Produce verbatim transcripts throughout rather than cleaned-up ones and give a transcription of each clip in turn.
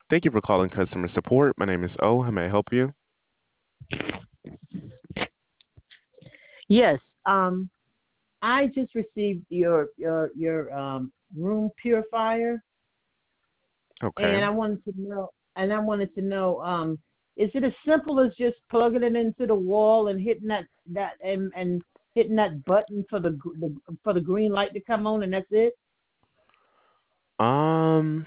Thank you for calling customer support. My name is O. How may I help you? Yes. Um, I just received your your your um room purifier, Okay. and I wanted to know, and I wanted to know, um, is it as simple as just plugging it into the wall and hitting that that and and hitting that button for the, gr- the for the green light to come on, and that's it? Um,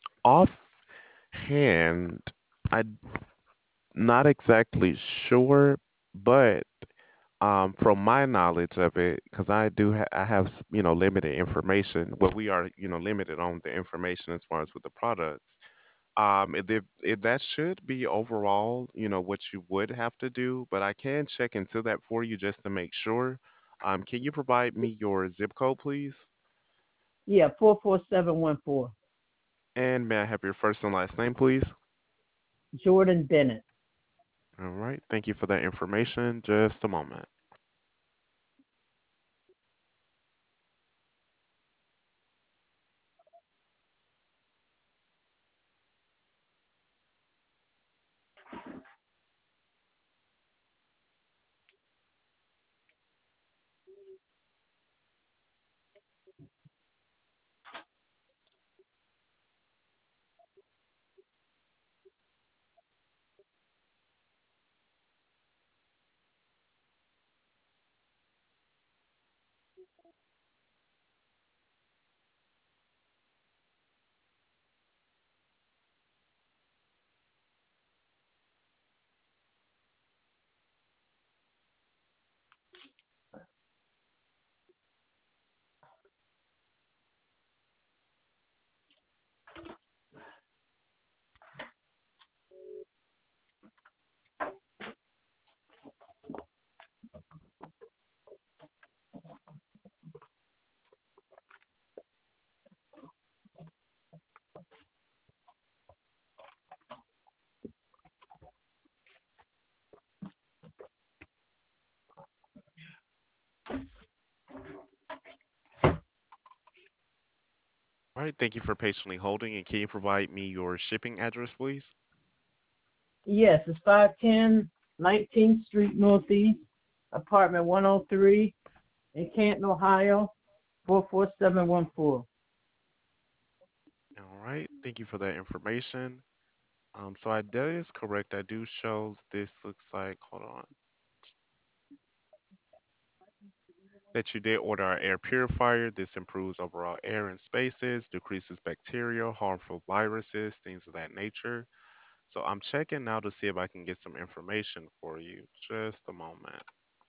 Offhand, I'm not exactly sure, but um, from my knowledge of it, because I do ha I have s- you know limited information. Well, we are you know limited on the information as far as with the products. Um, it, it, it that should be overall you know what you would have to do, but I can check into that for you just to make sure. Um, can you provide me your zip code, please? Yeah, four four seven one four. And may I have your first and last name, please? Jordan Bennett. All right. Thank you for that information. Just a moment. All right. Thank you for patiently holding. And can you provide me your shipping address, please? Yes, it's five ten Nineteenth Street Northeast, apartment one oh three in Canton, Ohio, four four seven one four. All right. Thank you for that information. Um, so I that is correct. I do shows this looks like, hold on, that you did order our air purifier. This improves overall air and spaces, decreases bacteria, harmful viruses, things of that nature. So I'm checking now to see if I can get some information for you. Just a moment.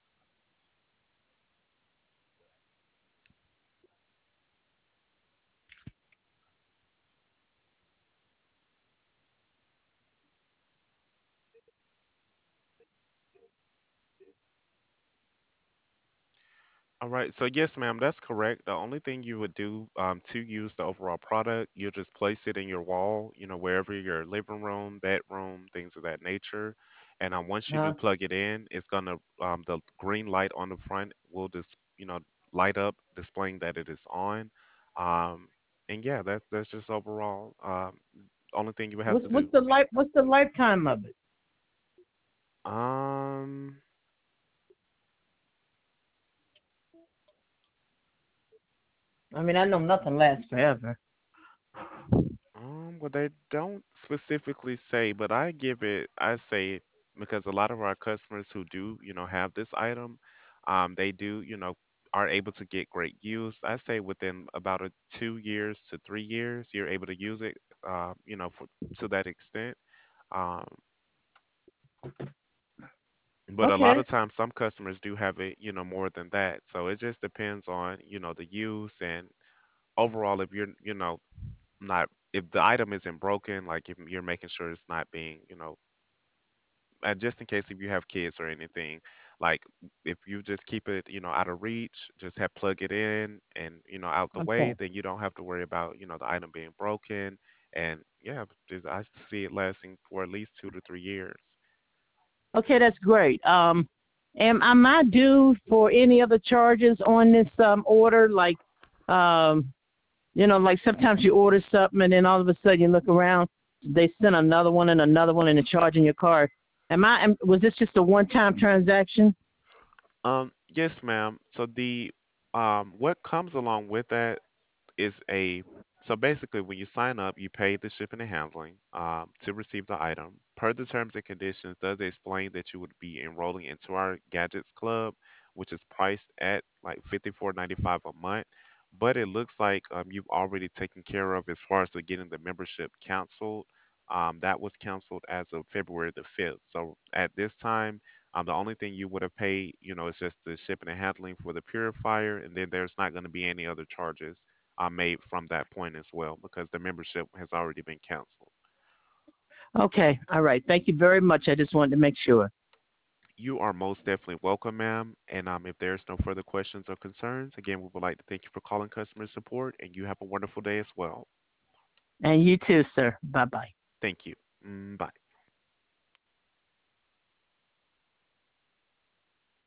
All right. So yes, ma'am, that's correct. The only thing you would do um, to use the overall product, you'll just place it in your wall, you know, wherever your living room, bedroom, things of that nature. And um, once you do Huh? plug it in, it's gonna um, the green light on the front will just, you know, light up, displaying that it is on. Um, and yeah, that's that's just overall. Um, only thing you would have What's to what's do. the life what's the lifetime of it? Um, I mean, I know nothing lasts forever. Um, well, they don't specifically say, but I give it, I say, because a lot of our customers who do, you know, have this item, um, they do, you know, are able to get great use. I say within about a two years to three years, you're able to use it, uh, you know, for, to that extent. Um, but a lot Okay. of times, some customers do have it, you know, more than that. So it just depends on, you know, the use and overall, if you're, you know, not if the item isn't broken, like if you're making sure it's not being, you know, uh, just in case if you have kids or anything, like if you just keep it, you know, out of reach, just have plug it in and, you know, out the way, Okay. then you don't have to worry about, you know, the item being broken. And yeah, just I see it lasting for at least two to three years. Okay, that's great. Um, am am I due for any other charges on this um order? Like, um, you know, like sometimes you order something and then all of a sudden you look around. they sent another one and another one and they're charging your card. Am I? am- Was this just a one-time transaction? Um, yes, ma'am. So the um, what comes along with that is a so basically when you sign up, you pay the shipping and handling um, to receive the item. Per the terms and conditions, does explain that you would be enrolling into our Gadgets Club, which is priced at like fifty-four ninety-five a month. But it looks like um, you've already taken care of as far as the getting the membership canceled. Um, that was canceled as of February the fifth. So at this time, um, the only thing you would have paid, you know, is just the shipping and handling for the purifier, and then there's not going to be any other charges uh, made from that point as well because the membership has already been canceled. Okay. All right. Thank you very much. I just wanted to make sure. You are most definitely welcome, ma'am. And um, if there's no further questions or concerns, again, we would like to thank you for calling customer support, and you have a wonderful day as well. And you too, sir. Bye bye. Thank you. Mm, bye.